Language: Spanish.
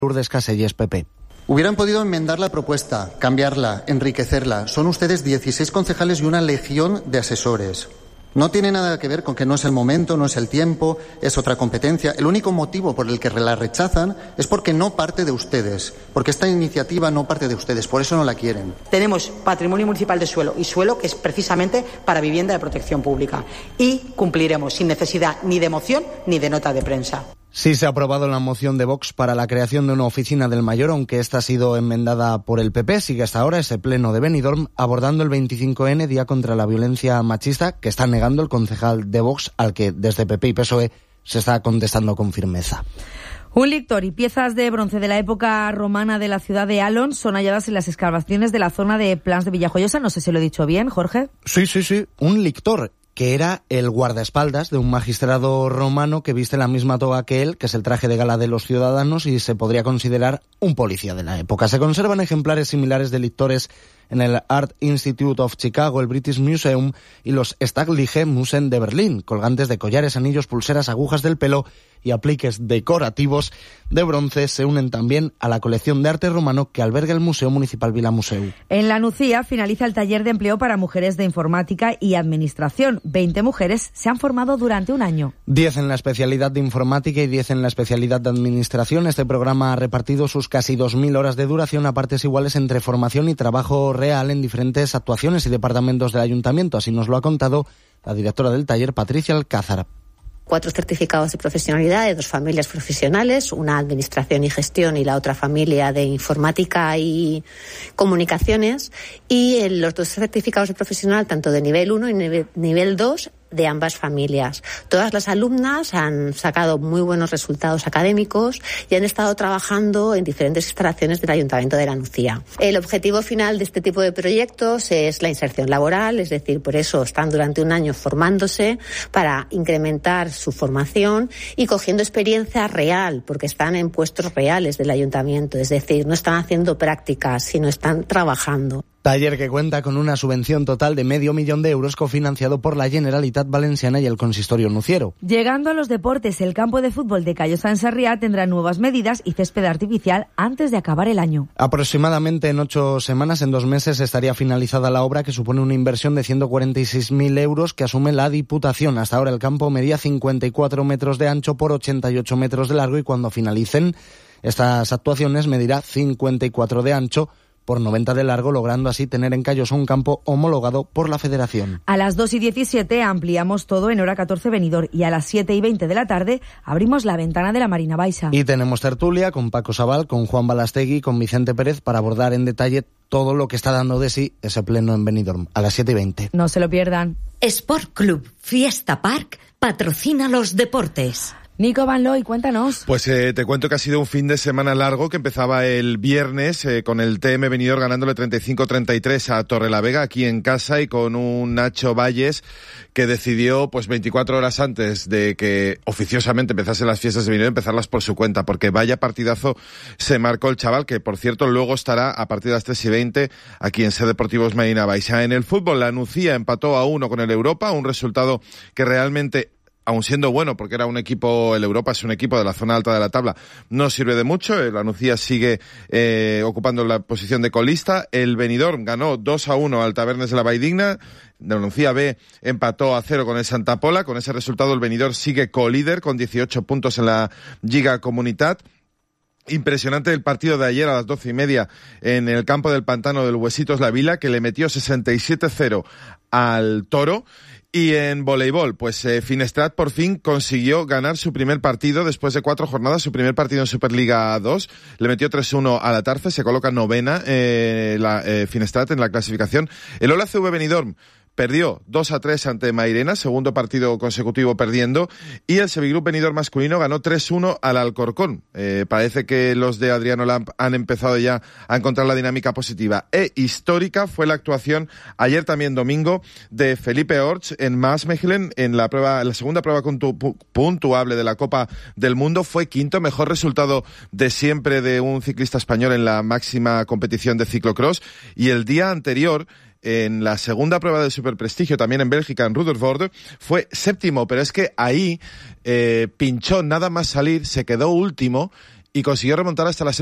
Lourdes Caselles, PP. Hubieran podido enmendar la propuesta, cambiarla, enriquecerla. Son ustedes 16 concejales y una legión de asesores. No tiene nada que ver con que no es el momento, no es el tiempo, es otra competencia. El único motivo por el que la rechazan es porque no parte de ustedes, porque esta iniciativa no parte de ustedes, por eso no la quieren. Tenemos patrimonio municipal de suelo y suelo que es precisamente para vivienda de protección pública y cumpliremos sin necesidad ni de moción ni de nota de prensa. Sí se ha aprobado la moción de Vox para la creación de una oficina del Mayor, aunque esta ha sido enmendada por el PP. Sigue hasta ahora ese pleno de Benidorm abordando el 25N, Día contra la Violencia Machista, que está negando el concejal de Vox, al que desde PP y PSOE se está contestando con firmeza. Un lictor y piezas de bronce de la época romana de la ciudad de Alon son halladas en las excavaciones de la zona de Plans de Villajoyosa. No sé si lo he dicho bien, Jorge. Sí. Un lictor, que era el guardaespaldas de un magistrado romano que viste la misma toga que él, que es el traje de gala de los ciudadanos, y se podría considerar un policía de la época. Se conservan ejemplares similares de lictores en el Art Institute of Chicago, el British Museum y los Stadtliche Museen de Berlín, colgantes de collares, anillos, pulseras, agujas del pelo y apliques decorativos de bronce se unen también a la colección de arte romano que alberga el Museo Municipal Vila Museu. En La Nucía finaliza el taller de empleo para mujeres de informática y administración. 20 mujeres se han formado durante un año. 10 en la especialidad de informática y 10 en la especialidad de administración. Este programa ha repartido sus casi 2.000 horas de duración a partes iguales entre formación y trabajo real en diferentes actuaciones y departamentos del ayuntamiento. Así nos lo ha contado la directora del taller, Patricia Alcázar. 4 certificados de profesionalidad de 2 familias profesionales, una administración y gestión y la otra familia de informática y comunicaciones, y los 2 certificados de profesional tanto de nivel 1 y nivel 2 de ambas familias. Todas las alumnas han sacado muy buenos resultados académicos y han estado trabajando en diferentes instalaciones del Ayuntamiento de La Nucía. El objetivo final de este tipo de proyectos es la inserción laboral, es decir, por eso están durante un año formándose para incrementar su formación y cogiendo experiencia real, porque están en puestos reales del Ayuntamiento, es decir, no están haciendo prácticas, sino están trabajando. Taller que cuenta con una subvención total de $500.000 euros cofinanciado por la Generalitat Valenciana y el Consistorio Nuciero. Llegando a los deportes, el campo de fútbol de Callosa en Sarriá tendrá nuevas medidas y césped artificial antes de acabar el año. Aproximadamente en 8 semanas, en 2 meses, estaría finalizada la obra, que supone una inversión de 146.000 euros que asume la Diputación. Hasta ahora el campo medía 54 metros de ancho por 88 metros de largo y cuando finalicen estas actuaciones medirá 54 de ancho por 90 de largo, logrando así tener en Callosa un campo homologado por la Federación. A las 2:17 ampliamos todo en hora 14 Benidorm y a las 7:20 de la tarde abrimos la ventana de la Marina Baixa. Y tenemos tertulia con Paco Sabal, con Juan Balastegui, con Vicente Pérez para abordar en detalle todo lo que está dando de sí ese pleno en Benidorm a las 7:20. No se lo pierdan. Sport Club Fiesta Park patrocina los deportes. Nico Van Looy, cuéntanos. Pues te cuento que ha sido un fin de semana largo que empezaba el viernes con el TM Benidorm ganándole 35-33 a Torrelavega aquí en casa y con un Nacho Valles que decidió pues 24 horas antes de que oficiosamente empezasen las fiestas de Benidorm empezarlas por su cuenta, porque vaya partidazo se marcó el chaval, que por cierto luego estará a partir de las 3:20 aquí en Ser Deportivos Marina Baixa. En el fútbol, la Nucía empató a 1 con el Europa, un resultado que realmente, aun siendo bueno, porque era un equipo, el Europa es un equipo de la zona alta de la tabla, no sirve de mucho. La Nucía sigue ocupando la posición de colista. El Benidorm ganó 2-1 al Tabernes de la Valldigna. La Nucía B empató a 0 con el Santa Pola. Con ese resultado el Benidorm sigue colíder con 18 puntos en la Lliga Comunitat. Impresionante el partido de ayer a las 12:30 en el campo del Pantano del Huesitos La Vila, que le metió 67-0 al Toro. Y en voleibol, pues Finestrat por fin consiguió ganar su primer partido después de 4 jornadas, su primer partido en Superliga 2. Le metió 3-1 a la Tarfe, se coloca novena Finestrat en la clasificación. El Ola CV Benidorm perdió 2-3 ante Mairena, segundo partido consecutivo perdiendo, y el Sevigroup Benidorm masculino ganó 3-1 al Alcorcón. Parece que los de Adriano Lamp han empezado ya a encontrar la dinámica positiva. Histórica fue la actuación ayer también domingo de Felipe Orts en Maasmechelen en la segunda prueba puntuable de la Copa del Mundo. Fue quinto, mejor resultado de siempre de un ciclista español en la máxima competición de ciclocross, y el día anterior, en la segunda prueba de superprestigio, también en Bélgica, en Rutherford, fue séptimo, pero es que ahí pinchó nada más salir, se quedó último y consiguió remontar hasta la